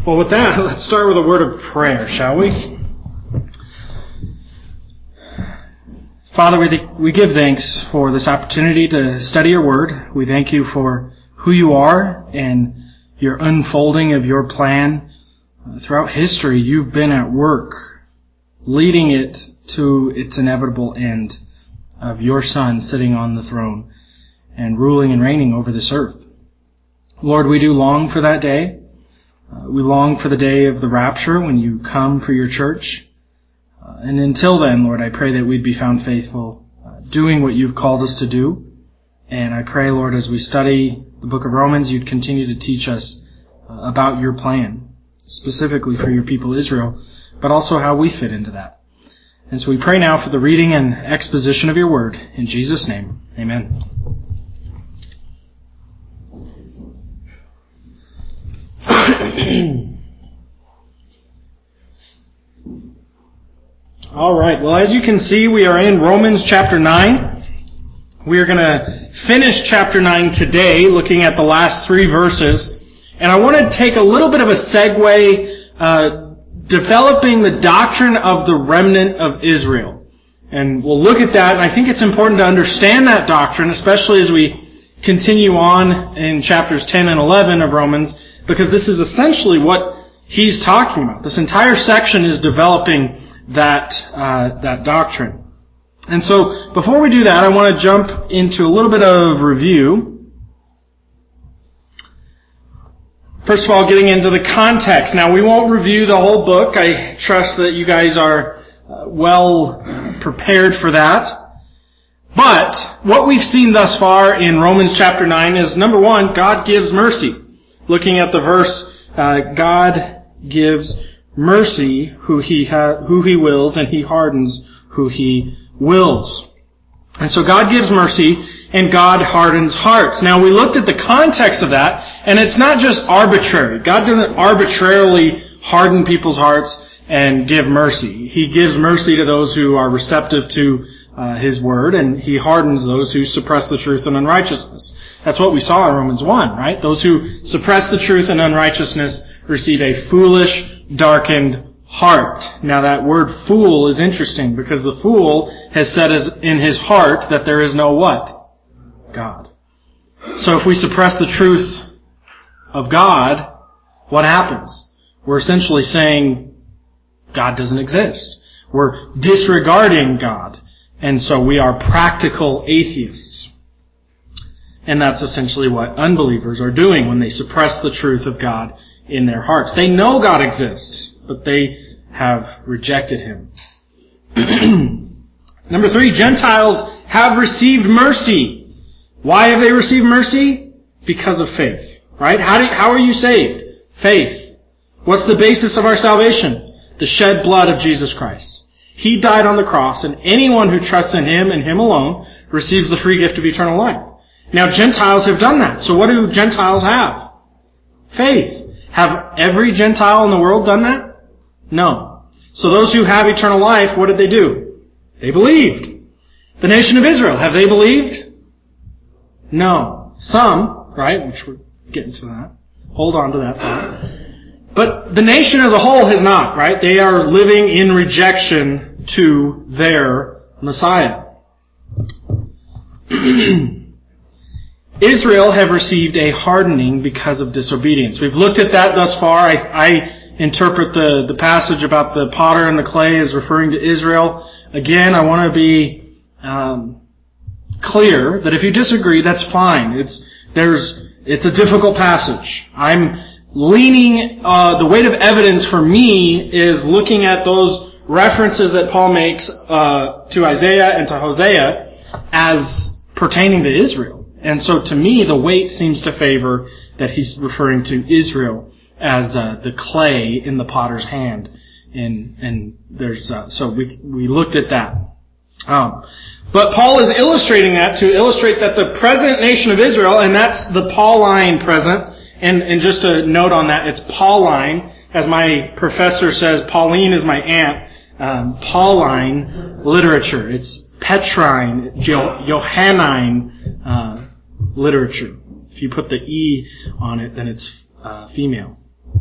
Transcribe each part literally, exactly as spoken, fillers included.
Well, with that, let's start with a word of prayer, shall we? Father, we, th- we give thanks for this opportunity to study your word. We thank you for who you are and your unfolding of your plan. Uh, throughout history, you've been at work, leading it to its inevitable end of your Son sitting on the throne and ruling and reigning over this earth. Lord, we do long for that day. Uh, we long for the day of the rapture when you come for your church. Uh, and until then, Lord, I pray that we'd be found faithful, uh, doing what you've called us to do. And I pray, Lord, as we study the book of Romans, you'd continue to teach us uh, about your plan, specifically for your people Israel, but also how we fit into that. And so we pray now for the reading and exposition of your word. In Jesus' name, amen. All right. Well, as you can see, we are in Romans chapter nine. We are going to finish chapter nine today, looking at the last three verses. And I want to take a little bit of a segue, uh, developing the doctrine of the remnant of Israel. And we'll look at that. And I think it's important to understand that doctrine, especially as we continue on in chapters ten and eleven of Romans, because this is essentially what he's talking about. This entire section is developing that uh, that doctrine. And so, before we do that, I want to jump into a little bit of review. First of all, getting into the context. Now, we won't review the whole book. I trust that you guys are uh, well prepared for that. But what we've seen thus far in Romans chapter nine is, number one, God gives mercy. Looking at the verse, uh, God gives mercy who he ha- who he wills, and he hardens who he wills. And so God gives mercy, and God hardens hearts. Now, we looked at the context of that, and it's not just arbitrary. God doesn't arbitrarily harden people's hearts and give mercy. He gives mercy to those who are receptive to uh, his word, and he hardens those who suppress the truth and unrighteousness. That's what we saw in Romans one, right? Those who suppress the truth and unrighteousness receive a foolish, darkened heart. Now that word fool is interesting because the fool has said in his heart that there is no what? God. So if we suppress the truth of God, what happens? We're essentially saying God doesn't exist. We're disregarding God. And so we are practical atheists. And that's essentially what unbelievers are doing when they suppress the truth of God in their hearts. They know God exists, but they have rejected Him. Number three, Gentiles have received mercy. Why have they received mercy? Because of faith. Right? How do you, how are you saved? Faith. What's the basis of our salvation? The shed blood of Jesus Christ. He died on the cross, and anyone who trusts in Him and Him alone receives the free gift of eternal life. Now, Gentiles have done that. So what do Gentiles have? Faith. Have every Gentile in the world done that? No. So those who have eternal life, what did they do? They believed. The nation of Israel, have they believed? No. Some, right, which we're getting to that. Hold on to that thought. But the nation as a whole has not, right? They are living in rejection to their Messiah. Israel have received a hardening because of disobedience. We've looked at that thus far. I, I interpret the, the passage about the potter and the clay as referring to Israel. Again, I want to be um, clear that if you disagree, that's fine. It's there's it's a difficult passage. I'm leaning, uh, the weight of evidence for me is looking at those references that Paul makes uh, to Isaiah and to Hosea as pertaining to Israel. And so to me, the weight seems to favor that he's referring to Israel as uh, the clay in the potter's hand. And, and there's, uh, so we, we looked at that. Um, but Paul is illustrating that to illustrate that the present nation of Israel, and that's the Pauline present, and, and just a note on that, it's Pauline, as my professor says, Pauline is my aunt, um, Pauline literature. It's Petrine, Johannine, uh, literature. If you put the E on it, then it's uh, female.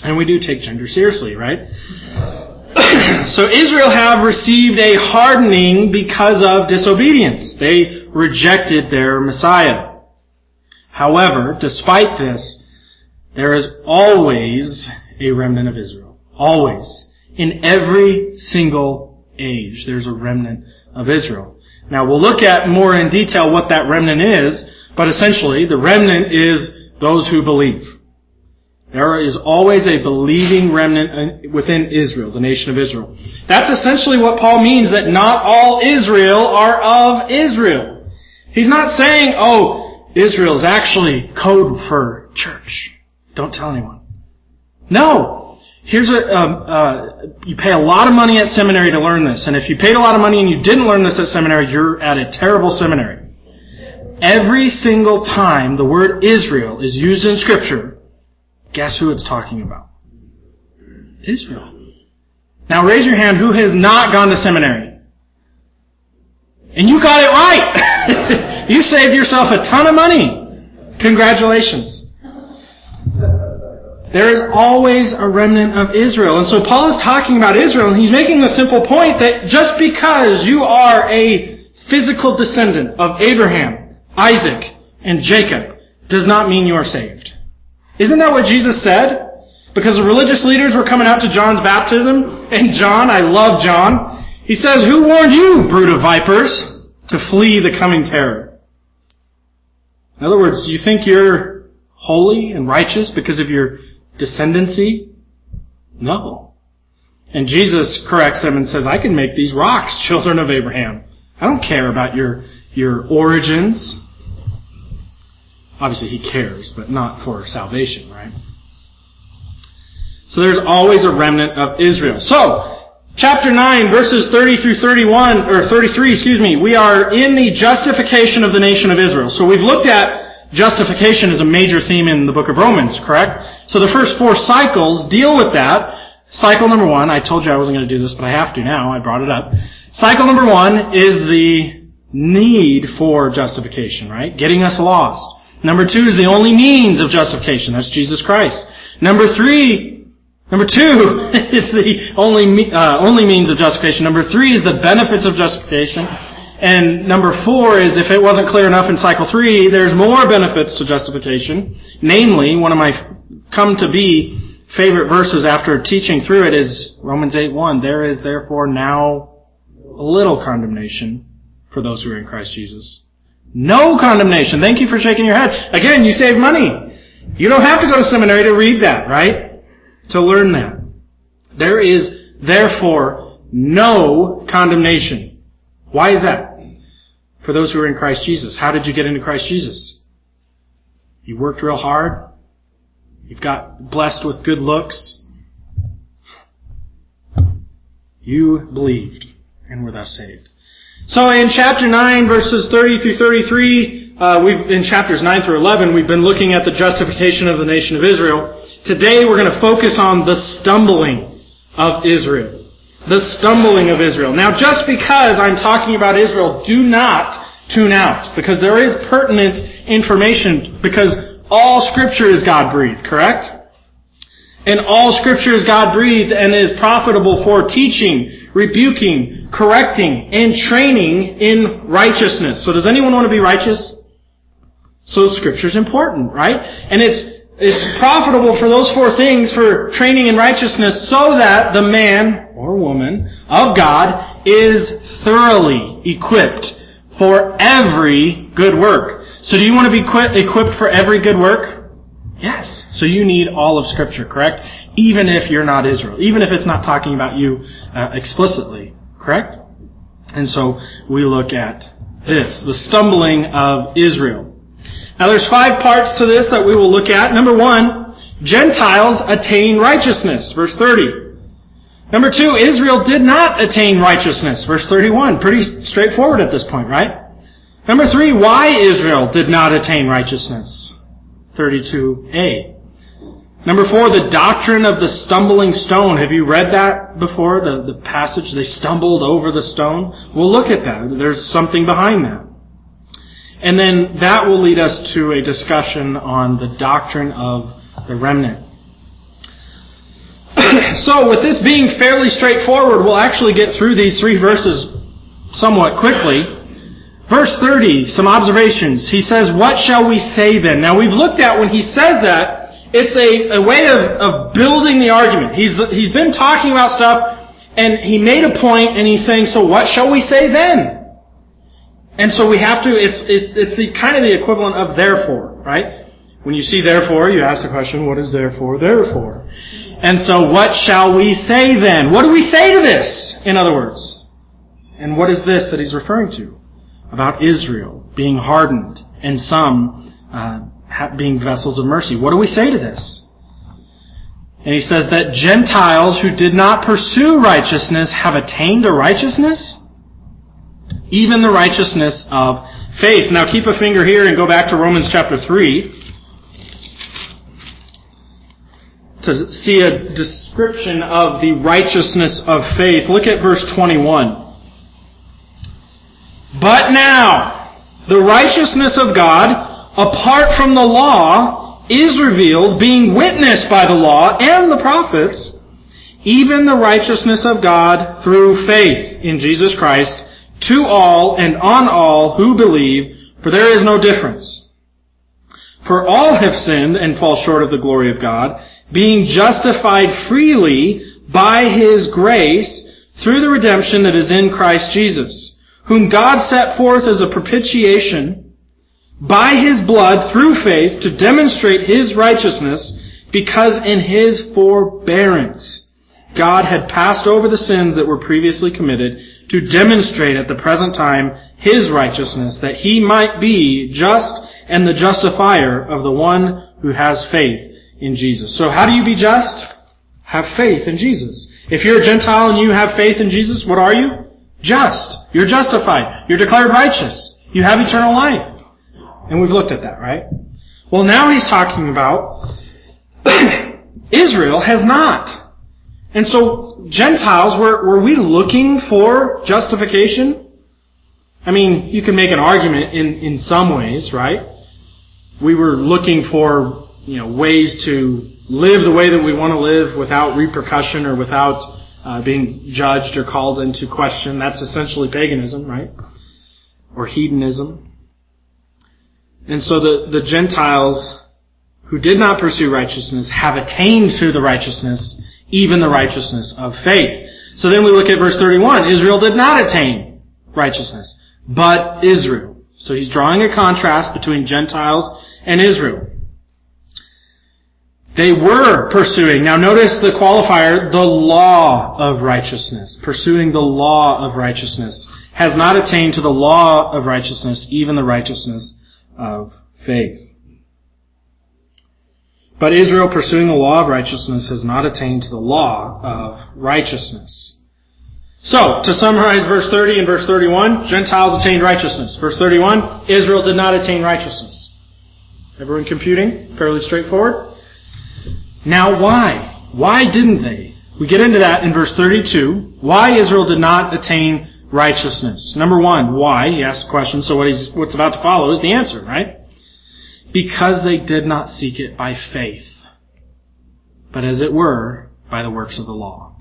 And we do take gender seriously, right? So Israel have received a hardening because of disobedience. They rejected their Messiah. However, despite this, there is always a remnant of Israel. Always. In every single age, there's a remnant of Israel. Now, we'll look at more in detail what that remnant is, but essentially, the remnant is those who believe. There is always a believing remnant within Israel, the nation of Israel. That's essentially what Paul means, that not all Israel are of Israel. He's not saying, oh, Israel is actually code for church. Don't tell anyone. No. Here's a, um, uh, you pay a lot of money at seminary to learn this. And if you paid a lot of money and you didn't learn this at seminary, you're at a terrible seminary. Every single time the word Israel is used in Scripture, guess who it's talking about? Israel. Now raise your hand who has not gone to seminary. And you got it right! You saved yourself a ton of money. Congratulations. There is always a remnant of Israel. And so Paul is talking about Israel, and he's making the simple point that just because you are a physical descendant of Abraham, Isaac, and Jacob does not mean you are saved. Isn't that what Jesus said? Because the religious leaders were coming out to John's baptism, and John, I love John, he says, who warned you, brood of vipers, to flee the coming terror? In other words, you think you're holy and righteous because of your descendancy? No. And Jesus corrects them and says, I can make these rocks children of Abraham. I don't care about your, your origins. Obviously he cares, but not for salvation, right? So there's always a remnant of Israel. So, chapter nine, verses thirty through thirty-one, or thirty-three, excuse me, we are in the justification of the nation of Israel. So we've looked at justification as a major theme in the book of Romans, correct? So the first four cycles deal with that. Cycle number one, I told you I wasn't going to do this, but I have to now, I brought it up. Cycle number one is the need for justification, right? Getting us lost. Number two is the only means of justification. That's Jesus Christ. Number three, number two is the only uh, only means of justification. Number three is the benefits of justification. And number four is, if it wasn't clear enough in cycle three, there's more benefits to justification. Namely, one of my come to be favorite verses after teaching through it is Romans eight one. There is therefore now a little condemnation for those who are in Christ Jesus. No condemnation. Thank you for shaking your head. Again, you save money. You don't have to go to seminary to read that, right? To learn that. There is therefore no condemnation. Why is that? For those who are in Christ Jesus. How did you get into Christ Jesus? You worked real hard. You've got blessed with good looks. You believed and were thus saved. So in chapter nine, verses thirty through thirty-three, uh, we've, in chapters nine through eleven, we've been looking at the justification of the nation of Israel. Today we're going to focus on the stumbling of Israel. The stumbling of Israel. Now just because I'm talking about Israel, do not tune out, because there is pertinent information, because all Scripture is God-breathed, correct? And all Scripture is God-breathed and is profitable for teaching, rebuking, correcting, and training in righteousness. So does anyone want to be righteous? So Scripture is important, right? And it's it's profitable for those four things, for training in righteousness, so that the man or woman of God is thoroughly equipped for every good work. So do you want to be equipped for every good work? Yes. So you need all of Scripture, correct? Even if you're not Israel. Even if it's not talking about you uh, explicitly, correct? And so we look at this, the stumbling of Israel. Now there's five parts to this that we will look at. Number one, Gentiles attain righteousness, verse thirty. Number two, Israel did not attain righteousness, verse thirty-one. Pretty straightforward at this point, right? Number three, why Israel did not attain righteousness, thirty-two a. Number four, the doctrine of the stumbling stone. Have you read that before, the, the passage? They stumbled over the stone. We'll look at that. There's something behind that. And then that will lead us to a discussion on the doctrine of the remnant. So, with this being fairly straightforward, we'll actually get through these three verses somewhat quickly. Verse thirty, some observations. He says, "What shall we say then?" Now, we've looked at when he says that, it's a, a way of, of building the argument. He's, he's been talking about stuff, and he made a point, and he's saying, so what shall we say then? And so we have to, it's, it, it's the kind of the equivalent of therefore, right? When you see therefore, you ask the question, what is therefore, therefore? And so what shall we say then? What do we say to this, in other words? And what is this that he's referring to? About Israel being hardened and some uh, being vessels of mercy. What do we say to this? And he says that Gentiles who did not pursue righteousness have attained a righteousness, even the righteousness of faith. Now keep a finger here and go back to Romans chapter three to see a description of the righteousness of faith. Look at verse twenty-one. But now, the righteousness of God, apart from the law, is revealed, being witnessed by the law and the prophets, even the righteousness of God through faith in Jesus Christ, to all and on all who believe, for there is no difference. For all have sinned and fall short of the glory of God, being justified freely by His grace through the redemption that is in Christ Jesus, whom God set forth as a propitiation by His blood through faith to demonstrate His righteousness, because in His forbearance God had passed over the sins that were previously committed, to demonstrate at the present time His righteousness, that He might be just and the justifier of the one who has faith in Jesus. So how do you be just? Have faith in Jesus. If you're a Gentile and you have faith in Jesus, what are you? Just. You're justified. You're declared righteous. You have eternal life. And we've looked at that, right? Well, now he's talking about Israel has not. And so, Gentiles, were, were we looking for justification? I mean, you can make an argument in, in some ways, right? We were looking for, you know, ways to live the way that we want to live without repercussion or without uh, being judged or called into question. That's essentially paganism, right? Or hedonism. And so the, the Gentiles who did not pursue righteousness have attained through the righteousness, even the righteousness of faith. So then we look at verse thirty-one. Israel did not attain righteousness, but Israel. So he's drawing a contrast between Gentiles and Israel. They were pursuing, now notice the qualifier, the law of righteousness. Pursuing the law of righteousness. Has not attained to the law of righteousness, even the righteousness of faith. But Israel, pursuing the law of righteousness, has not attained to the law of righteousness. So, to summarize verse thirty and verse thirty-one, Gentiles attained righteousness. Verse thirty-one, Israel did not attain righteousness. Everyone computing? Fairly straightforward. Now why? Why didn't they? We get into that in verse thirty-two. Why Israel did not attain righteousness. Number one, why? He asks the question, so what he's, what's about to follow is the answer, right? Because they did not seek it by faith, but as it were, by the works of the law.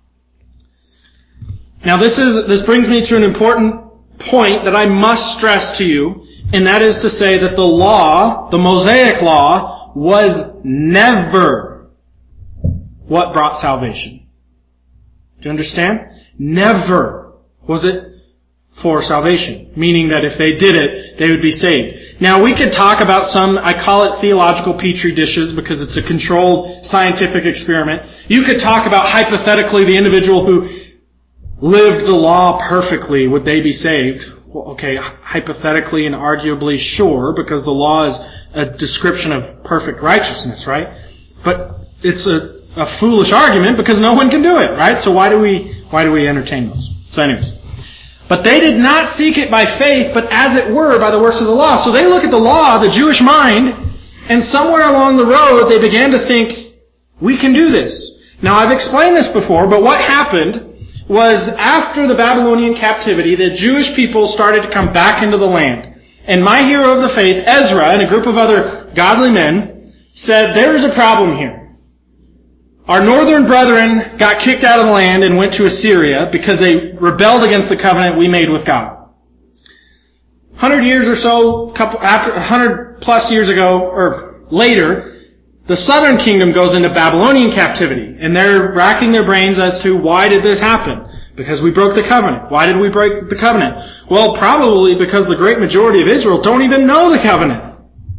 Now this is, this brings me to an important point that I must stress to you, and that is to say that the law, the Mosaic law, was never what brought salvation. Do you understand? Never was it for salvation, meaning that if they did it, they would be saved. Now we could talk about some, I call it theological petri dishes because it's a controlled scientific experiment. You could talk about hypothetically the individual who lived the law perfectly, would they be saved? Well, okay, hypothetically and arguably sure, because the law is a description of perfect righteousness, right? But it's a, a foolish argument because no one can do it, right? So why do we, why do we entertain those? So anyways. But they did not seek it by faith, but as it were, by the works of the law. So they look at the law, the Jewish mind, and somewhere along the road they began to think, we can do this. Now I've explained this before, but what happened was after the Babylonian captivity, the Jewish people started to come back into the land. And my hero of the faith, Ezra, and a group of other godly men, said, there's a problem here. Our northern brethren got kicked out of the land and went to Assyria because they rebelled against the covenant we made with God. Hundred years or so, couple after a hundred plus years ago or later, the southern kingdom goes into Babylonian captivity, and they're racking their brains as to why did this happen? Because we broke the covenant. Why did we break the covenant? Well, probably because the great majority of Israel don't even know the covenant.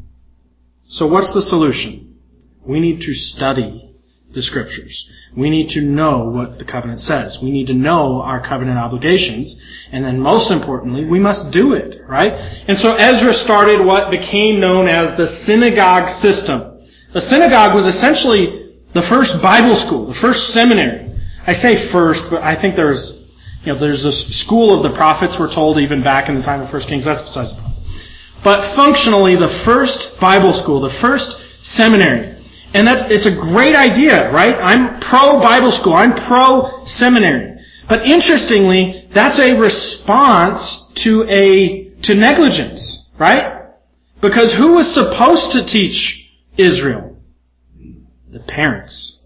So what's the solution? We need to study the Scriptures. We need to know what the covenant says. We need to know our covenant obligations. And then most importantly, we must do it, right? And so Ezra started what became known as the synagogue system. The synagogue was essentially the first Bible school, the first seminary. I say first, but I think there's, you know, there's a school of the prophets, we're told, even back in the time of First Kings. That's besides the point. But functionally, the first Bible school, the first seminary. And that's, it's a great idea, right? I'm pro-Bible school. I'm pro-seminary. But interestingly, that's a response to a, to negligence, right? Because who was supposed to teach Israel? The parents.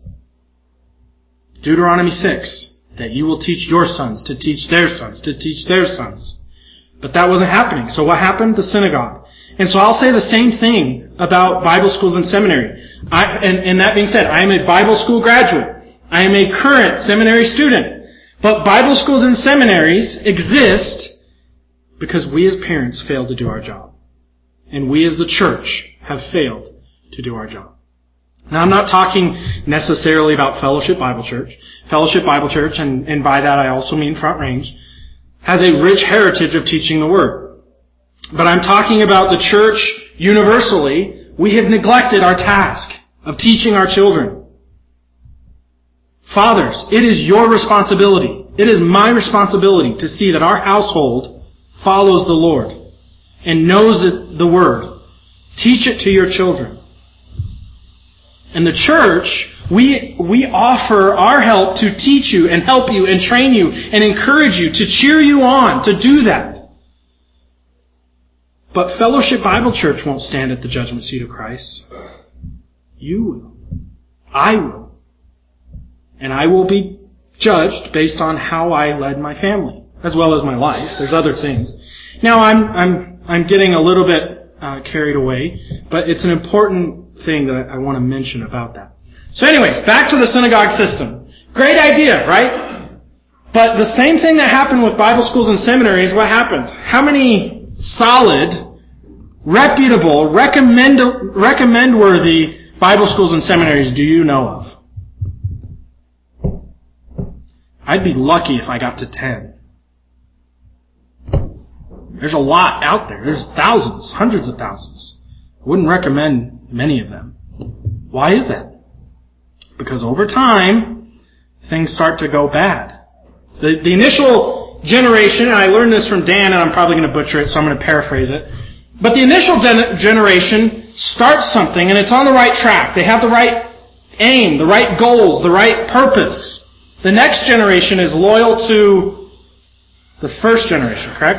Deuteronomy six, that you will teach your sons to teach their sons, to teach their sons. But that wasn't happening. So what happened? The synagogue. And so I'll say the same thing about Bible schools and seminary. I, and, and that being said, I am a Bible school graduate. I am a current seminary student. But Bible schools and seminaries exist because we as parents failed to do our job. And we as the church have failed to do our job. Now, I'm not talking necessarily about Fellowship Bible Church. Fellowship Bible Church, and, and by that I also mean Front Range, has a rich heritage of teaching the Word. But I'm talking about the church universally. We have neglected our task of teaching our children. Fathers, it is your responsibility. It is my responsibility to see that our household follows the Lord and knows the Word. Teach it to your children. And the church, we we offer our help to teach you and help you and train you and encourage you, to cheer you on, to do that. But Fellowship Bible Church won't stand at the judgment seat of Christ. You will. I will. And I will be judged based on how I led my family, as well as my life. There's other things. Now I'm I'm I'm getting a little bit uh, carried away, but it's an important thing that I want to mention about that. So anyways, back to the synagogue system. Great idea, right? But the same thing that happened with Bible schools and seminaries, what happened? How many solid, reputable, recommend, recommend-worthy Bible schools and seminaries do you know of? I'd be lucky if I got to ten. There's a lot out there. There's thousands, hundreds of thousands. I wouldn't recommend many of them. Why is that? Because over time, things start to go bad. The, the initial generation, and I learned this from Dan, and I'm probably going to butcher it, so I'm going to paraphrase it. But the initial gen- generation starts something, and it's on the right track. They have the right aim, the right goals, the right purpose. The next generation is loyal to the first generation, correct?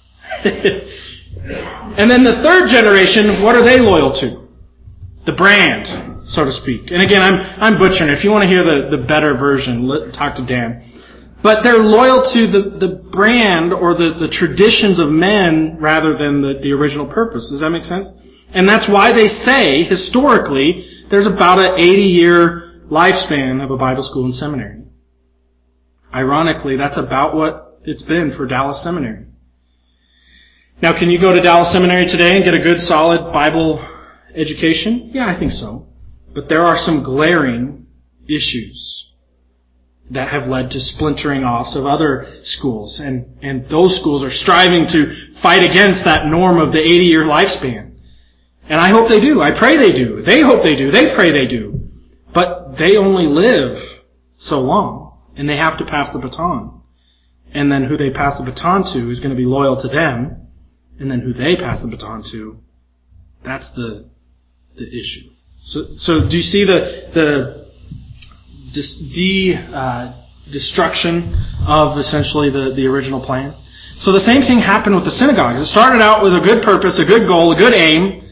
And then the third generation, what are they loyal to? The brand, so to speak. And again, I'm I'm butchering. If you want to hear the, the better version, let, talk to Dan. But they're loyal to the, the brand or the, the traditions of men rather than the, the original purpose. Does that make sense? And that's why they say, historically, there's about an eighty-year lifespan of a Bible school and seminary. Ironically, that's about what it's been for Dallas Seminary. Now, can you go to Dallas Seminary today and get a good, solid Bible education? Yeah, I think so. But there are some glaring issues that have led to splintering offs of other schools. And, and those schools are striving to fight against that norm of the eighty-year lifespan. And I hope they do. I pray they do. They hope they do. They pray they do. But they only live so long. And they have to pass the baton. And then who they pass the baton to is going to be loyal to them. And then who they pass the baton to, that's the the issue. So, so do you see the the de uh, destruction of essentially the the original plan? So the same thing happened with the synagogues. It started out with a good purpose, a good goal, a good aim,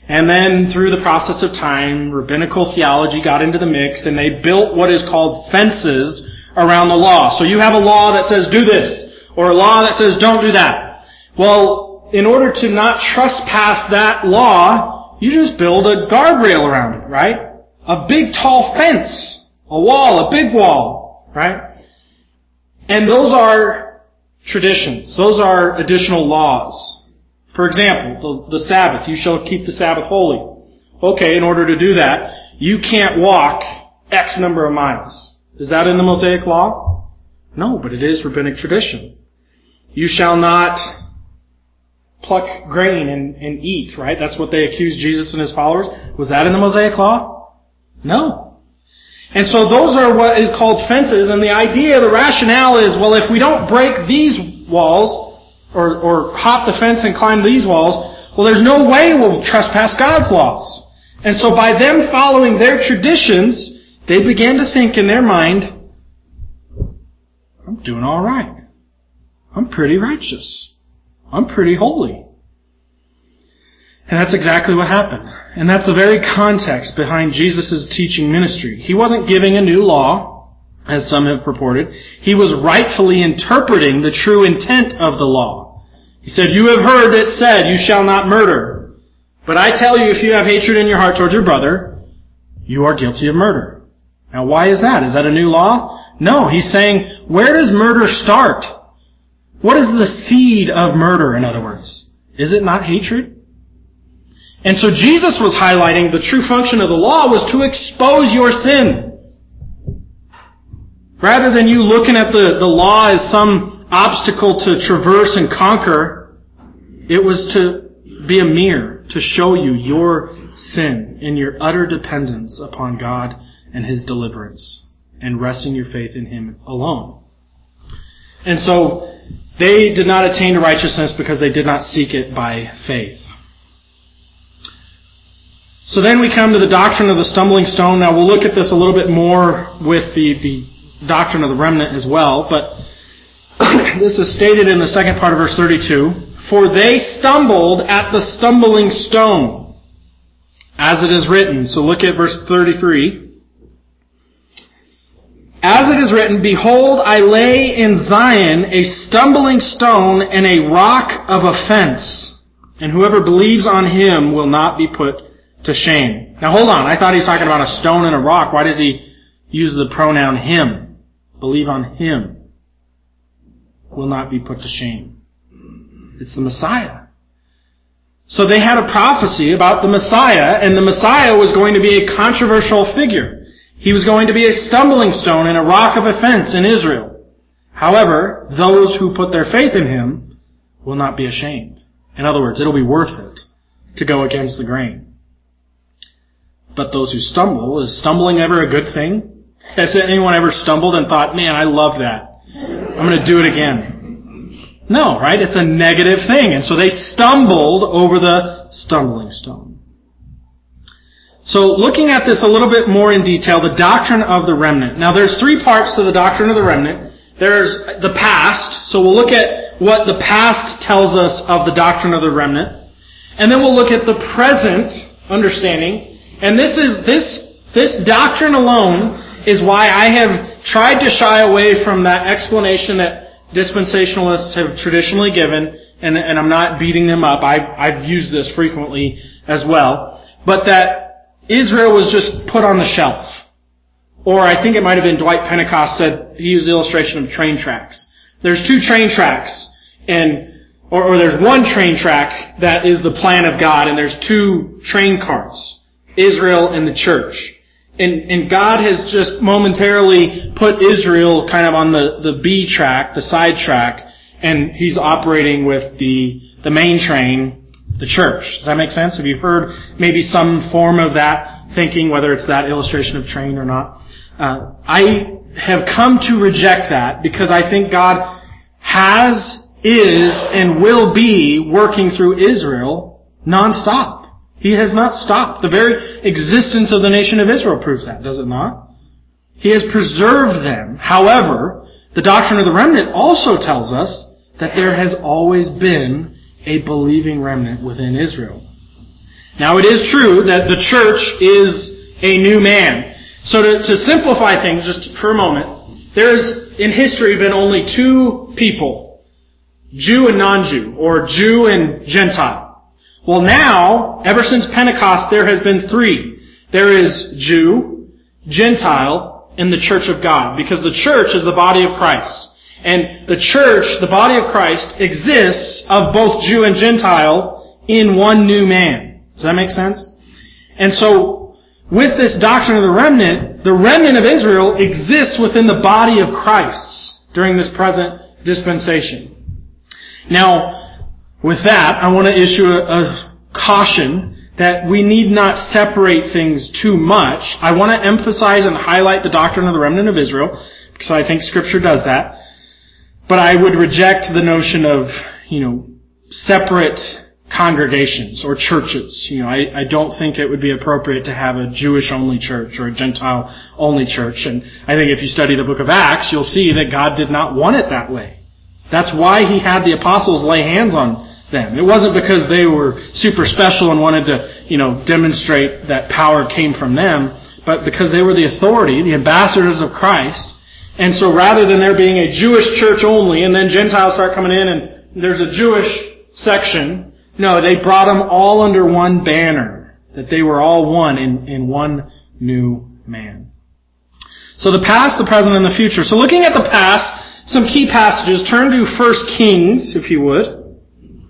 And then through the process of time, rabbinical theology got into the mix, and they built what is called fences around the law. So you have a law that says do this, or a law that says don't do that. Well, in order to not trespass that law, you just build a guardrail around it, right? A big tall fence, a wall, a big wall, right? And those are traditions. Those are additional laws. For example, the, the Sabbath. You shall keep the Sabbath holy. Okay, in order to do that, you can't walk X number of miles. Is that in the Mosaic Law? No, but it is rabbinic tradition. You shall not pluck grain and, and eat, right? That's what they accused Jesus and his followers. Was that in the Mosaic Law? No. And so those are what is called fences, and the idea, the rationale is, well, if we don't break these walls, or, or hop the fence and climb these walls, well, there's no way we'll trespass God's laws. And so by them following their traditions, they began to think in their mind, I'm doing all right. I'm pretty righteous. I'm pretty holy. And that's exactly what happened. And that's the very context behind Jesus' teaching ministry. He wasn't giving a new law, as some have purported. He was rightfully interpreting the true intent of the law. He said, you have heard it said, you shall not murder. But I tell you, if you have hatred in your heart towards your brother, you are guilty of murder. Now why is that? Is that a new law? No, he's saying, where does murder start? What is the seed of murder, in other words? Is it not hatred? And so Jesus was highlighting the true function of the law was to expose your sin. Rather than you looking at the, the law as some obstacle to traverse and conquer, it was to be a mirror to show you your sin and your utter dependence upon God and His deliverance and resting your faith in Him alone. And so they did not attain to righteousness because they did not seek it by faith. So then we come to the doctrine of the stumbling stone. Now we'll look at this a little bit more with the, the doctrine of the remnant as well, but this is stated in the second part of verse thirty-two. For they stumbled at the stumbling stone, as it is written. So look at verse thirty-three. As it is written, behold, I lay in Zion a stumbling stone and a rock of offense, and whoever believes on him will not be put to shame. Now hold on, I thought he was talking about a stone and a rock. Why does he use the pronoun him? Believe on him will not be put to shame. It's the Messiah. So they had a prophecy about the Messiah, and the Messiah was going to be a controversial figure. He was going to be a stumbling stone and a rock of offense in Israel. However, those who put their faith in him will not be ashamed. In other words, it'll be worth it to go against the grain. But those who stumble, is stumbling ever a good thing? Has anyone ever stumbled and thought, man, I love that. I'm going to do it again. No, right? It's a negative thing. And so they stumbled over the stumbling stone. So looking at this a little bit more in detail, the doctrine of the remnant. Now there's three parts to the doctrine of the remnant. There's the past. So we'll look at what the past tells us of the doctrine of the remnant. And then we'll look at the present understanding. And this is, this, this doctrine alone is why I have tried to shy away from that explanation that dispensationalists have traditionally given, and, and I'm not beating them up. I've, I've used this frequently as well. But that Israel was just put on the shelf. Or I think it might have been Dwight Pentecost said, he used the illustration of train tracks. There's two train tracks, and or, or there's one train track that is the plan of God, and there's two train cars, Israel and the church. And, and God has just momentarily put Israel kind of on the, the B track, the side track, and He's operating with the, the main train, the church. Does that make sense? Have you heard maybe some form of that thinking, whether it's that illustration of train or not? Uh, I have come to reject that because I think God has, is, and will be working through Israel nonstop. He has not stopped. The very existence of the nation of Israel proves that, does it not? He has preserved them. However, the doctrine of the remnant also tells us that there has always been a believing remnant within Israel. Now it is true that the church is a new man. So to, to simplify things just for a moment, there's in history been only two people, Jew and non-Jew, or Jew and Gentile. Well now, ever since Pentecost, there has been three. There is Jew, Gentile, and the church of God. Because the church is the body of Christ. And the church, the body of Christ, exists of both Jew and Gentile in one new man. Does that make sense? And so, with this doctrine of the remnant, the remnant of Israel exists within the body of Christ during this present dispensation. Now, with that, I want to issue a, a caution that we need not separate things too much. I want to emphasize and highlight the doctrine of the remnant of Israel, because I think Scripture does that. But I would reject the notion of, you know, separate congregations or churches. You know, I, I don't think it would be appropriate to have a Jewish-only church or a Gentile-only church. And I think if you study the book of Acts, you'll see that God did not want it that way. That's why He had the apostles lay hands on them. It wasn't because they were super special and wanted to, you know, demonstrate that power came from them, but because they were the authority, the ambassadors of Christ. And so rather than there being a Jewish church only and then Gentiles start coming in and there's a Jewish section, no, they brought them all under one banner, that they were all one in, in one new man. So the past, the present, and the future. So looking at the past, some key passages. Turn to First Kings, if you would.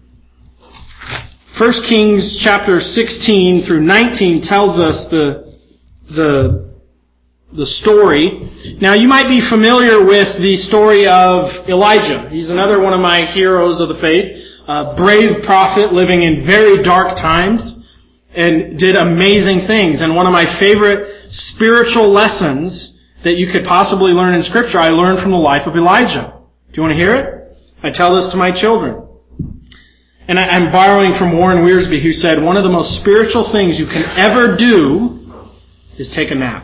First Kings chapter sixteen through nineteen tells us the the the story. Now, you might be familiar with the story of Elijah. He's another one of my heroes of the faith. A brave prophet living in very dark times and did amazing things. And one of my favorite spiritual lessons that you could possibly learn in Scripture, I learned from the life of Elijah. Do you want to hear it? I tell this to my children. And I'm borrowing from Warren Wiersbe, who said, one of the most spiritual things you can ever do is take a nap.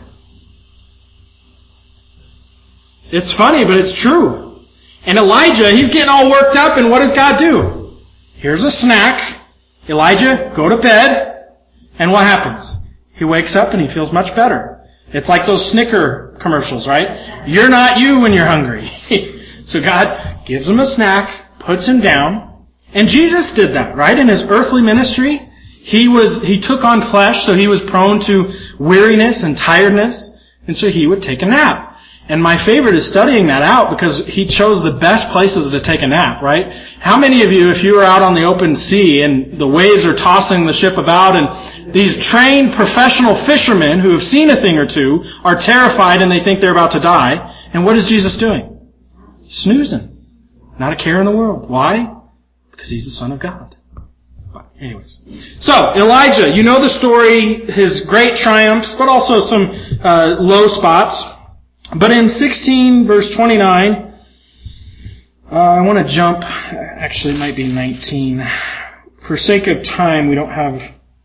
It's funny, but it's true. And Elijah, he's getting all worked up, and what does God do? Here's a snack. Elijah, go to bed. And what happens? He wakes up and he feels much better. It's like those Snicker commercials, right? You're not you when you're hungry. So God gives him a snack, puts him down. And Jesus did that, right? In His earthly ministry, He was, He took on flesh, so He was prone to weariness and tiredness. And so He would take a nap. And my favorite is studying that out because He chose the best places to take a nap, right? How many of you, if you were out on the open sea and the waves are tossing the ship about and these trained professional fishermen who have seen a thing or two are terrified and they think they're about to die, and what is Jesus doing? Snoozing. Not a care in the world. Why? Because He's the Son of God. But anyways. So, Elijah, you know the story, his great triumphs, but also some uh, low spots. But in sixteen, verse twenty-nine, uh, I want to jump, actually it might be nineteen. For sake of time, we don't have...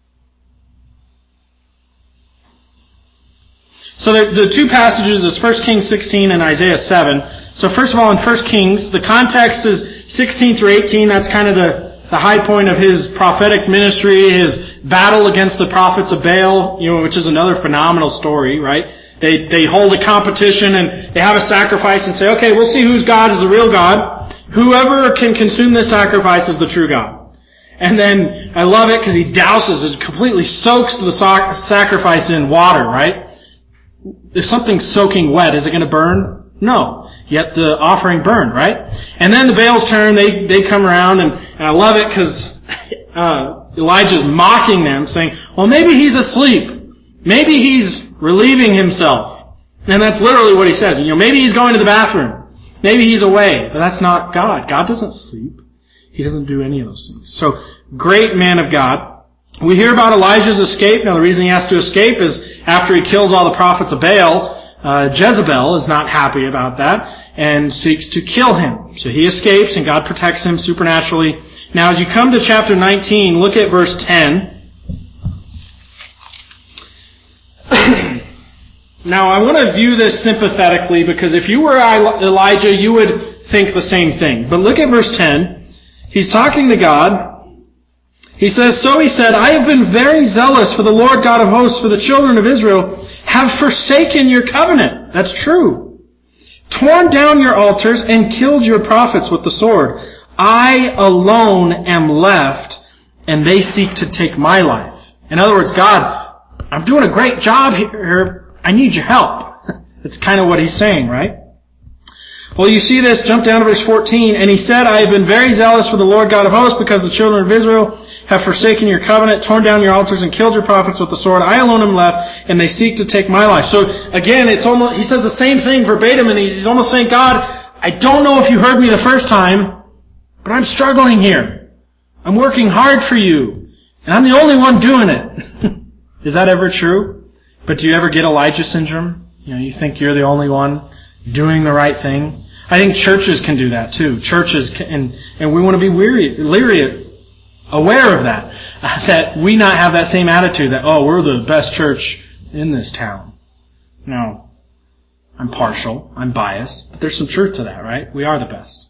So the, the two passages is First Kings sixteen and Isaiah seven. So first of all, in First Kings, the context is sixteen through eighteen. That's kind of the, the high point of his prophetic ministry, his battle against the prophets of Baal, you know, which is another phenomenal story, right? They they hold a competition and they have a sacrifice and say, okay, we'll see whose God is the real God. Whoever can consume this sacrifice is the true God. And then I love it because he douses it, completely soaks the sacrifice in water, right? If something's soaking wet, is it going to burn? No. Yet the offering burned, right? And then the Baal's turn, they, they come around and, and I love it because uh, Elijah's mocking them, saying, well, maybe he's asleep. Maybe he's relieving himself. And that's literally what he says. You know, maybe he's going to the bathroom. Maybe he's away. But that's not God. God doesn't sleep. He doesn't do any of those things. So, great man of God. We hear about Elijah's escape. Now, the reason he has to escape is after he kills all the prophets of Baal, uh, Jezebel is not happy about that and seeks to kill him. So he escapes and God protects him supernaturally. Now, as you come to chapter nineteen, look at verse ten. Now, I want to view this sympathetically because if you were Elijah, you would think the same thing. But look at verse ten. He's talking to God, He says, so he said, I have been very zealous for the Lord God of hosts, for the children of Israel have forsaken your covenant. That's true. Torn down your altars and killed your prophets with the sword. I alone am left, and they seek to take my life. In other words, God, I'm doing a great job here. I need your help. That's kind of what he's saying, right? Well, you see this, jump down to verse fourteen. And he said, I have been very zealous for the Lord God of hosts, because the children of Israel have forsaken your covenant, torn down your altars, and killed your prophets with the sword. I alone am left, and they seek to take my life. So again, it's almost, he says the same thing verbatim, and he's almost saying, God, I don't know if you heard me the first time, but I'm struggling here. I'm working hard for you, and I'm the only one doing it. Is that ever true? But do you ever get Elijah syndrome? You know, you think you're the only one doing the right thing. I think churches can do that too. Churches can, and and we want to be weary, leery, aware of that. Uh, that we not have that same attitude that, oh, we're the best church in this town. No. I'm partial. I'm biased. But there's some truth to that, right? We are the best.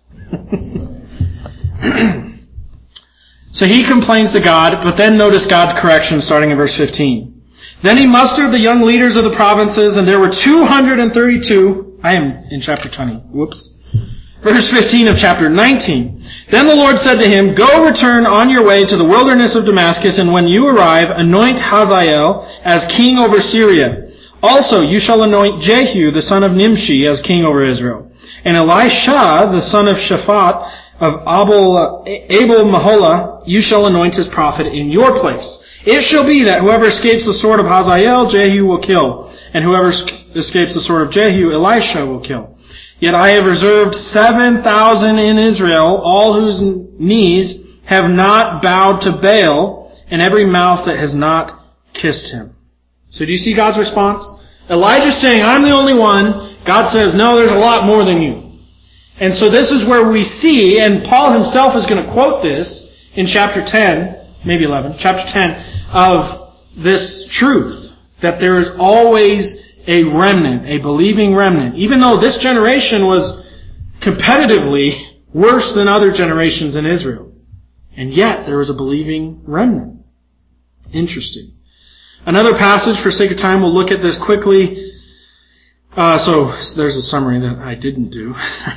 So he complains to God, but then notice God's correction starting in verse fifteen. Then he mustered the young leaders of the provinces, and there were two hundred thirty-two. I am in chapter twenty. Whoops. Verse fifteen of chapter nineteen. Then the Lord said to him, Go return on your way to the wilderness of Damascus, and when you arrive, anoint Hazael as king over Syria. Also you shall anoint Jehu the son of Nimshi as king over Israel. And Elisha the son of Shaphat of Abel, Abel Maholah you shall anoint as prophet in your place. It shall be that whoever escapes the sword of Hazael, Jehu will kill, and whoever escapes the sword of Jehu, Elisha will kill. Yet I have reserved seven thousand in Israel, all whose knees have not bowed to Baal, and every mouth that has not kissed him. So do you see God's response? Elijah's saying, I'm the only one. God says, no, there's a lot more than you. And so this is where we see, and Paul himself is going to quote this in chapter ten, maybe eleven, chapter ten, of this truth, that there is always a remnant, a believing remnant. Even though this generation was competitively worse than other generations in Israel. And yet there was a believing remnant. Interesting. Another passage, for sake of time, we'll look at this quickly. Uh, so there's a summary that I didn't do.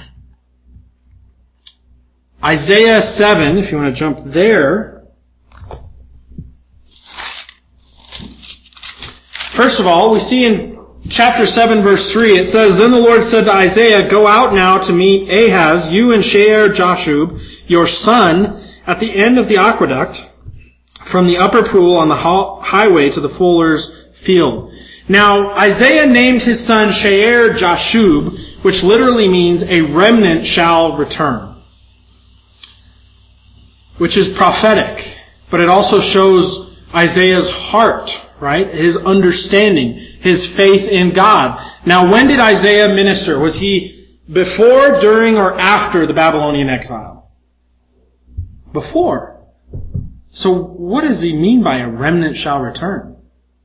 Isaiah seven, if you want to jump there. First of all, we see in chapter seven, verse three, it says, Then the Lord said to Isaiah, Go out now to meet Ahaz, you and Shear-Jashub, your son, at the end of the aqueduct, from the upper pool on the highway to the fuller's field. Now, Isaiah named his son Shear-Jashub, which literally means a remnant shall return, which is prophetic, but it also shows Isaiah's heart, right? His understanding, his faith in God. Now, when did Isaiah minister? Was he before, during, or after the Babylonian exile? Before. So what does he mean by a remnant shall return?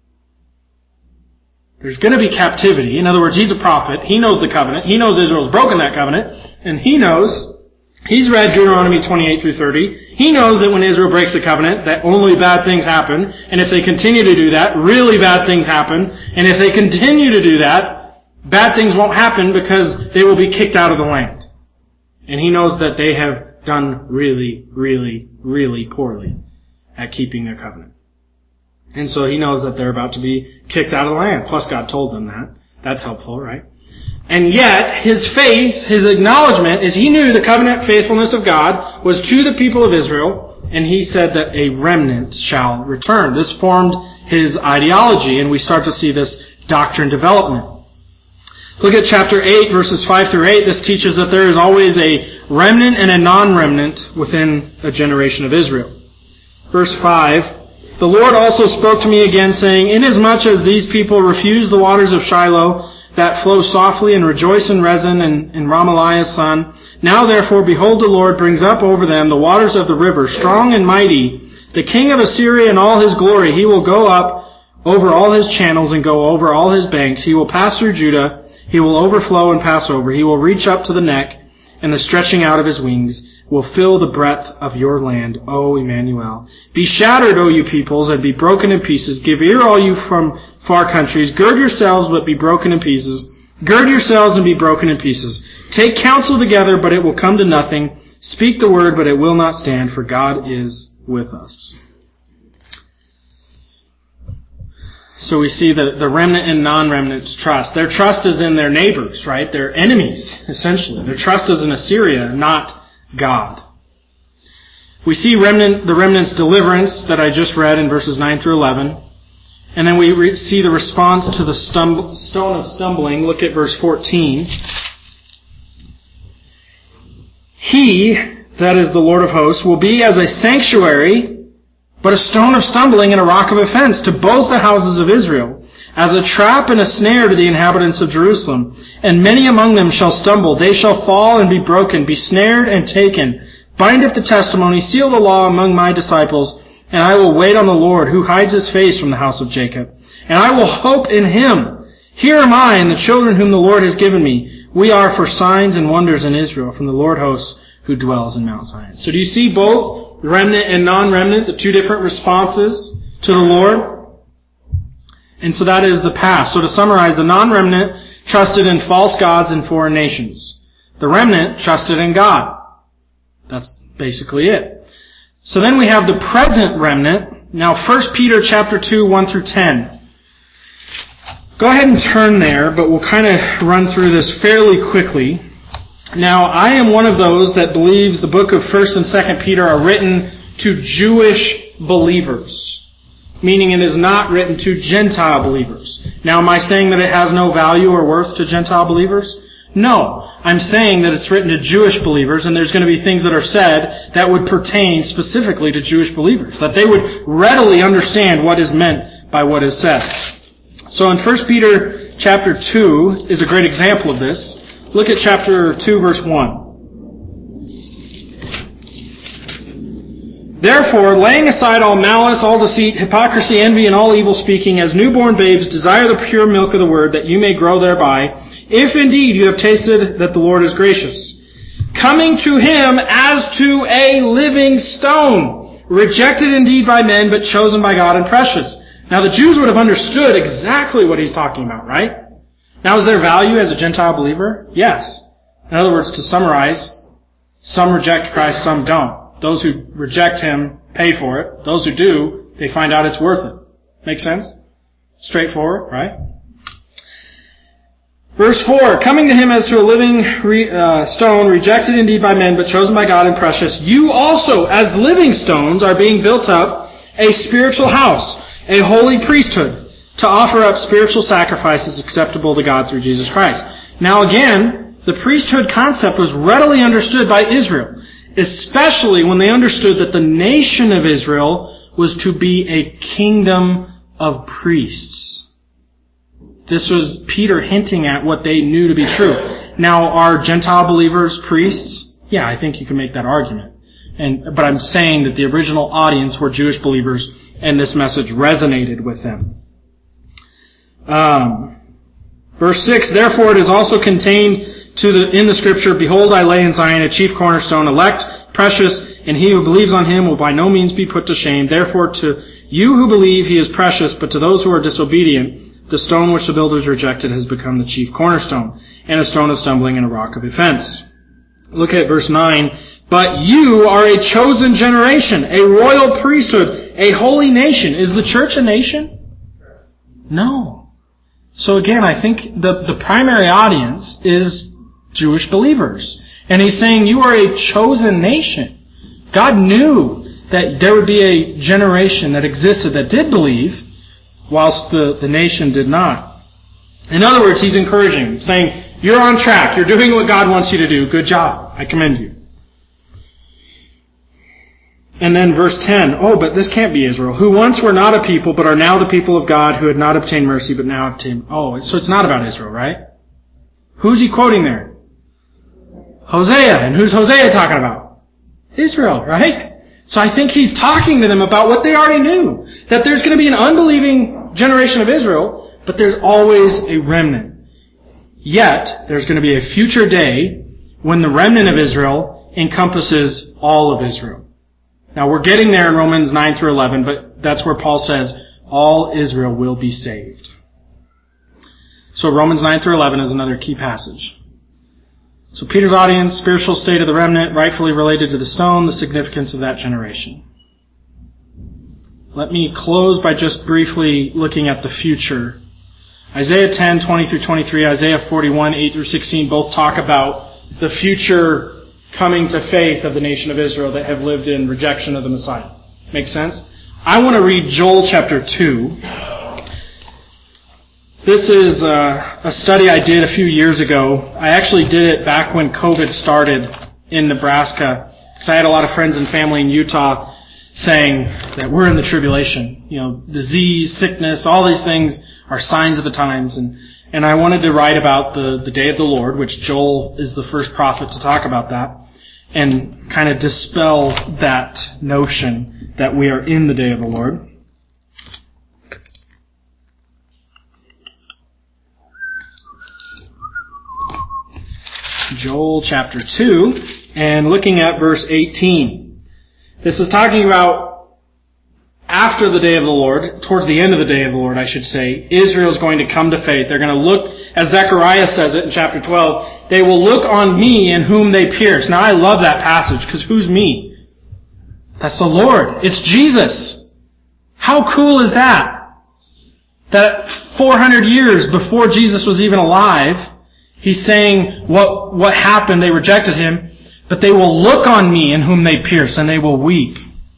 There's going to be captivity. In other words, he's a prophet. He knows the covenant. He knows Israel's broken that covenant. And he knows, he's read Deuteronomy twenty-eight through thirty. He knows that when Israel breaks the covenant, that only bad things happen. And if they continue to do that, really bad things happen. And if they continue to do that, bad things won't happen because they will be kicked out of the land. And he knows that they have done really, really, really poorly at keeping their covenant. And so he knows that they're about to be kicked out of the land. Plus God told them that. That's helpful, right? And yet, his faith, his acknowledgement, is he knew the covenant faithfulness of God was to the people of Israel, and he said that a remnant shall return. This formed his ideology, and we start to see this doctrine development. Look at chapter eight, verses five through eight. This teaches that there is always a remnant and a non-remnant within a generation of Israel. Verse five, The Lord also spoke to me again, saying, Inasmuch as these people refuse the waters of Shiloh, that flow softly, and rejoice in Rezin and in Ramaliah's son, now therefore, behold, the Lord brings up over them the waters of the river, strong and mighty, the king of Assyria in all his glory. He will go up over all his channels and go over all his banks. He will pass through Judah. He will overflow and pass over. He will reach up to the neck and the stretching out of his wings. will fill the breadth of your land, O Emmanuel. Be shattered, O you peoples, and be broken in pieces. Give ear, all you from far countries. Gird yourselves, but be broken in pieces. Gird yourselves and be broken in pieces. Take counsel together, but it will come to nothing. Speak the word, but it will not stand, for God is with us. So we see the, the remnant and non-remnant's trust. Their trust is in their neighbors, right? Their enemies, essentially. Their trust is in Assyria, not God. We see remnant, the remnant's deliverance that I just read in verses nine through eleven. And then we re- see the response to the stumble, stone of stumbling. Look at verse fourteen. He, that is the Lord of hosts, will be as a sanctuary, but a stone of stumbling and a rock of offense to both the houses of Israel, as a trap and a snare to the inhabitants of Jerusalem. And many among them shall stumble. They shall fall and be broken, be snared and taken. Bind up the testimony, seal the law among my disciples, and I will wait on the Lord, who hides his face from the house of Jacob. And I will hope in him. Here am I and the children whom the Lord has given me. We are for signs and wonders in Israel from the Lord hosts who dwells in Mount Zion. So do you see both remnant and non-remnant, the two different responses to the Lord? And so that is the past. So to summarize, the non-remnant trusted in false gods and foreign nations. The remnant trusted in God. That's basically it. So then we have the present remnant. Now First Peter chapter two, one through ten. Go ahead and turn there, but we'll kind of run through this fairly quickly. Now, I am one of those that believes the book of First and Second Peter are written to Jewish believers, meaning it is not written to Gentile believers. Now, am I saying that it has no value or worth to Gentile believers? No. I'm saying that it's written to Jewish believers, and there's going to be things that are said that would pertain specifically to Jewish believers, that they would readily understand what is meant by what is said. So in First Peter chapter two is a great example of this. Look at chapter two, verse one. Therefore, laying aside all malice, all deceit, hypocrisy, envy, and all evil speaking, as newborn babes, desire the pure milk of the word, that you may grow thereby, if indeed you have tasted that the Lord is gracious. Coming to him as to a living stone, rejected indeed by men, but chosen by God and precious. Now the Jews would have understood exactly what he's talking about, right? Now is there value as a Gentile believer? Yes. In other words, to summarize, some reject Christ, some don't. Those who reject him pay for it. Those who do, they find out it's worth it. Make sense? Straightforward, right? Verse four, coming to him as to a living re, uh, stone, rejected indeed by men, but chosen by God and precious, you also, as living stones, are being built up a spiritual house, a holy priesthood, to offer up spiritual sacrifices acceptable to God through Jesus Christ. Now again, the priesthood concept was readily understood by Israel, especially when they understood that the nation of Israel was to be a kingdom of priests. This was Peter hinting at what they knew to be true. Now, are Gentile believers priests? Yeah, I think you can make that argument. And but I'm saying that the original audience were Jewish believers, and this message resonated with them. Um, verse six, therefore it is also contained to the, in the Scripture, behold, I lay in Zion a chief cornerstone, elect, precious, and he who believes on him will by no means be put to shame. Therefore to you who believe he is precious, but to those who are disobedient, the stone which the builders rejected has become the chief cornerstone, and a stone of stumbling and a rock of offense. Look at verse nine. But you are a chosen generation, a royal priesthood, a holy nation. Is the church a nation? No. So again, I think the, the primary audience is Jewish believers. And he's saying you are a chosen nation. God knew that there would be a generation that existed that did believe, whilst the, the nation did not. In other words, he's encouraging, saying, you're on track, you're doing what God wants you to do, good job, I commend you. And then verse ten, oh, but this can't be Israel, who once were not a people, but are now the people of God, who had not obtained mercy, but now obtained... Oh, so it's not about Israel, right? Who's he quoting there? Hosea. And who's Hosea talking about? Israel, right? So I think he's talking to them about what they already knew. That there's going to be an unbelieving generation of Israel, but there's always a remnant. Yet, there's going to be a future day when the remnant of Israel encompasses all of Israel. Now we're getting there in Romans nine through eleven, but that's where Paul says all Israel will be saved. So Romans nine through eleven is another key passage. So Peter's audience, spiritual state of the remnant, rightfully related to the stone, the significance of that generation. Let me close by just briefly looking at the future. Isaiah ten, twenty through twenty-three, Isaiah forty-one, eight through sixteen both talk about the future coming to faith of the nation of Israel that have lived in rejection of the Messiah. Make sense? I want to read Joel chapter two. This is a, a study I did a few years ago. I actually did it back when COVID started in Nebraska, because I had a lot of friends and family in Utah saying that we're in the tribulation. You know, disease, sickness, all these things are signs of the times. And, and I wanted to write about the, the day of the Lord, which Joel is the first prophet to talk about that, and kind of dispel that notion that we are in the day of the Lord. Joel chapter two, and looking at verse eighteen. This is talking about after the day of the Lord, towards the end of the day of the Lord, I should say, Israel is going to come to faith. They're going to look, as Zechariah says it in chapter twelve, they will look on me in whom they pierce. Now I love that passage, because who's me? That's the Lord. It's Jesus. How cool is that? That four hundred years before Jesus was even alive, He's saying what, what happened, they rejected Him, but they will look on me in whom they pierce, and they will weep.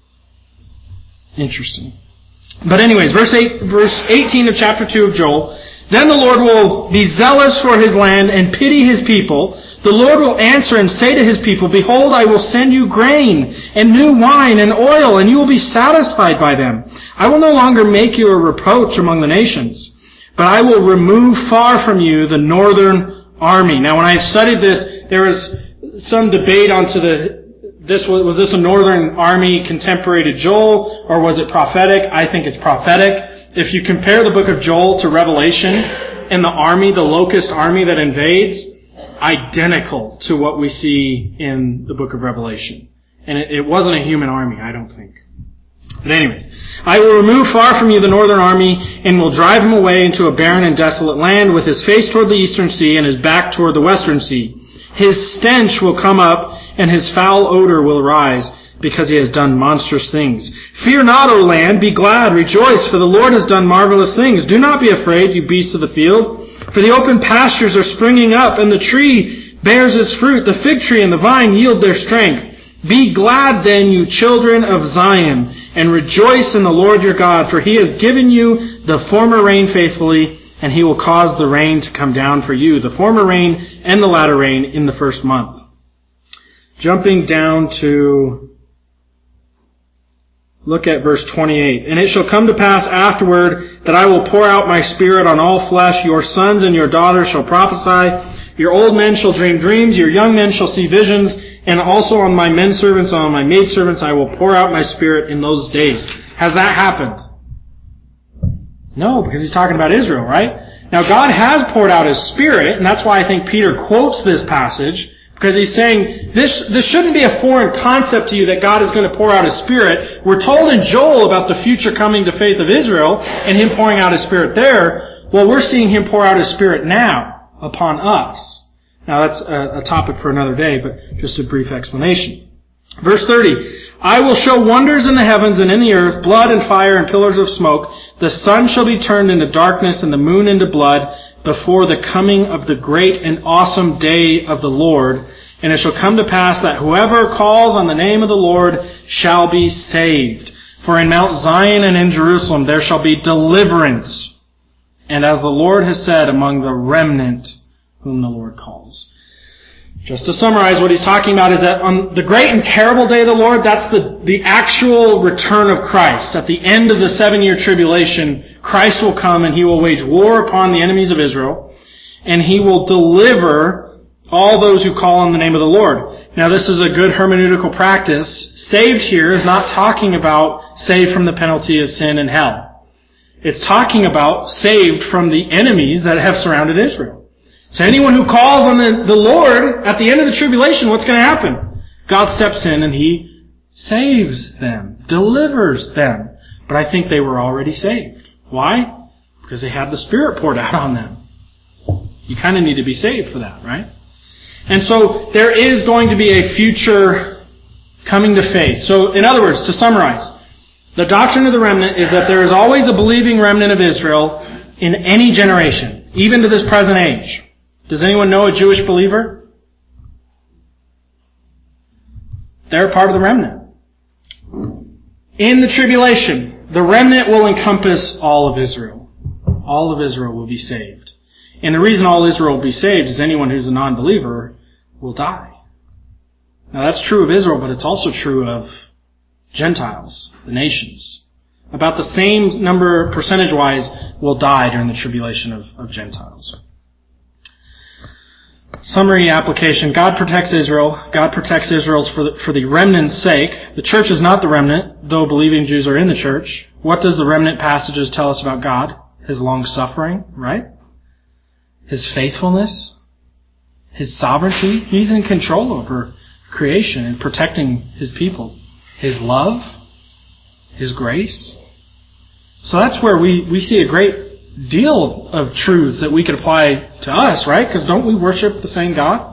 Interesting. But anyways, verse eight, verse eighteen of chapter two of Joel, then the Lord will be zealous for His land and pity His people. The Lord will answer and say to His people, behold, I will send you grain and new wine and oil, and you will be satisfied by them. I will no longer make you a reproach among the nations, but I will remove far from you the northern army. Now, when I studied this, there was some debate onto the, this was, was this a northern army contemporary to Joel, or was it prophetic? I think it's prophetic. If you compare the book of Joel to Revelation, and the army, the locust army that invades, identical to what we see in the book of Revelation. And it, it wasn't a human army, I don't think. But anyways, I will remove far from you the northern army, and will drive him away into a barren and desolate land, with his face toward the eastern sea, and his back toward the western sea. His stench will come up, and his foul odor will arise, because he has done monstrous things. Fear not, O land, be glad, rejoice, for the Lord has done marvelous things. Do not be afraid, you beasts of the field, for the open pastures are springing up, and the tree bears its fruit, the fig tree and the vine yield their strength. Be glad then, you children of Zion, and rejoice in the Lord your God, for He has given you the former rain faithfully, and He will cause the rain to come down for you, the former rain and the latter rain in the first month. Jumping down to, look at verse twenty-eight. And it shall come to pass afterward that I will pour out my Spirit on all flesh. Your sons and your daughters shall prophesy. Your old men shall dream dreams. Your young men shall see visions. And also on my men servants and on my maid servants I will pour out my Spirit in those days. Has that happened? No, because he's talking about Israel, right? Now God has poured out His Spirit, and that's why I think Peter quotes this passage, because he's saying this, this shouldn't be a foreign concept to you that God is going to pour out His Spirit. We're told in Joel about the future coming to faith of Israel and Him pouring out His Spirit there. Well, we're seeing Him pour out His Spirit now upon us. Now that's a, a topic for another day, but just a brief explanation. Verse thirty, I will show wonders in the heavens and in the earth, blood and fire and pillars of smoke. The sun shall be turned into darkness and the moon into blood before the coming of the great and awesome day of the Lord. And it shall come to pass that whoever calls on the name of the Lord shall be saved. For in Mount Zion and in Jerusalem there shall be deliverance. And as the Lord has said, among the remnant whom the Lord calls. Just to summarize, what he's talking about is that on the great and terrible day of the Lord, that's the, the actual return of Christ. At the end of the seven-year tribulation, Christ will come and He will wage war upon the enemies of Israel, and He will deliver all those who call on the name of the Lord. Now this is a good hermeneutical practice. Saved here is not talking about saved from the penalty of sin and hell. It's talking about saved from the enemies that have surrounded Israel. So anyone who calls on the, the Lord at the end of the tribulation, what's going to happen? God steps in and He saves them, delivers them. But I think they were already saved. Why? Because they had the Spirit poured out on them. You kind of need to be saved for that, right? And so there is going to be a future coming to faith. So in other words, to summarize, the doctrine of the remnant is that there is always a believing remnant of Israel in any generation, even to this present age. Does anyone know a Jewish believer? They're part of the remnant. In the tribulation, the remnant will encompass all of Israel. All of Israel will be saved. And the reason all Israel will be saved is anyone who's a non-believer will die. Now that's true of Israel, but it's also true of Gentiles, the nations. About the same number, percentage-wise, will die during the tribulation of, of Gentiles. Summary application. God protects Israel. God protects Israel for the, for the remnant's sake. The church is not the remnant, though believing Jews are in the church. What does the remnant passages tell us about God? His long-suffering, right? His faithfulness. His sovereignty. He's in control over creation and protecting His people. His love. His grace. So that's where we, we see a great deal of truths that we could apply to us, right? Because don't we worship the same God?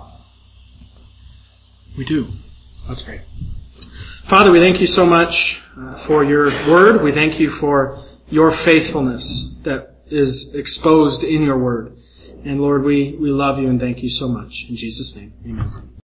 We do. That's great. Father, we thank You so much uh, for Your word. We thank You for Your faithfulness that is exposed in Your word. And Lord, we, we love You and thank You so much. In Jesus' name, amen.